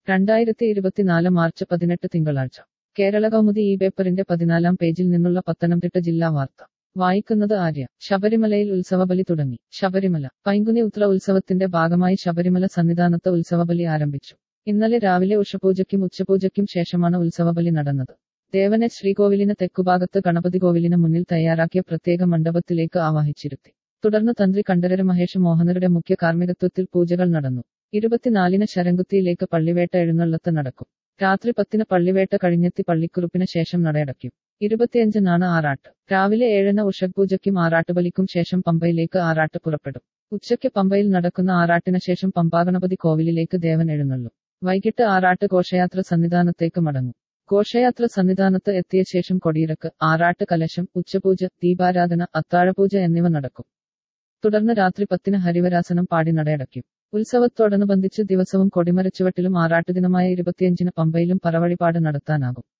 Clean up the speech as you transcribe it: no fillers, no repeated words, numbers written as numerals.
2024 March 18 തിങ്കളാഴ്ച കേരള കൗമുദി ഈ പേപ്പറിന്റെ 14-ാം പേജിൽ നിന്നുള്ള പത്തനംതിട്ട ജില്ലാ വാർത്ത വായിക്കുന്നത് ആര്യ. ശബരിമലയിൽ ഉത്സവബലി തുടങ്ങി. ശബരിമല പൈങ്കുനി ഉത്ര ഉത്സവത്തിന്റെ ഭാഗമായി ശബരിമല സന്നിധാനത്ത് ഉത്സവബലി ആരംഭിച്ചു. ഇന്നലെ രാവിലെ ഉഷപൂജയ്ക്കും ഉച്ചപൂജയ്ക്കും ശേഷമാണ് ഉത്സവബലി നടന്നത്. ദേവനെ ശ്രീകോവിലിന് തെക്കുഭാഗത്ത് ഗണപതി കോവിലിന് മുന്നിൽ തയ്യാറാക്കിയ പ്രത്യേക മണ്ഡപത്തിലേക്ക് ആവാഹിച്ചിരുത്തി. തുടർന്ന് തന്ത്രി കണ്ഠരര് മഹേഷ് മോഹനരുടെ മുഖ്യ കാർമ്മികത്വത്തിൽ പൂജകൾ നടന്നു. 24-ന് ശരംകുത്തിയിലേക്ക് പള്ളിവേട്ട എഴുന്നള്ളത്ത് നടക്കും. രാത്രി 10-ന് പള്ളിവേട്ട കഴിഞ്ഞെത്തി പള്ളിക്കുറുപ്പിന് ശേഷം നടയടയ്ക്കും. 25-നാണ് ആറാട്ട്. രാവിലെ 7-ന് ഉഷപൂജയ്ക്കും ആറാട്ടുബലിക്കും ശേഷം പമ്പയിലേക്ക് ആറാട്ട് പുറപ്പെടും. ഉച്ചയ്ക്ക് പമ്പയിൽ നടക്കുന്ന ആറാട്ടിന് ശേഷം പമ്പാഗണപതി കോവിലിലേക്ക് ദേവൻ എഴുന്നള്ളും. വൈകിട്ട് ആറാട്ട് ഘോഷയാത്ര സന്നിധാനത്തേക്ക് മടങ്ങും. ഘോഷയാത്ര സന്നിധാനത്ത് എത്തിയ ശേഷം കൊടിയിറക്ക്, ആറാട്ട് കലശം, ഉച്ചപൂജ, ദീപാരാധന, അത്താഴപൂജ എന്നിവ നടക്കും. തുടർന്ന് രാത്രി 10-ന് ഹരിവരാസനം പാടി നടയടയ്ക്കും. ഉത്സവത്തോടനുബന്ധിച്ച് ദിവസവും കൊടിമരച്ചുവട്ടിലും ആറാട്ടുദിനമായ 25-ന് പമ്പയിലും പറവഴിപാട് നടത്താനാകും.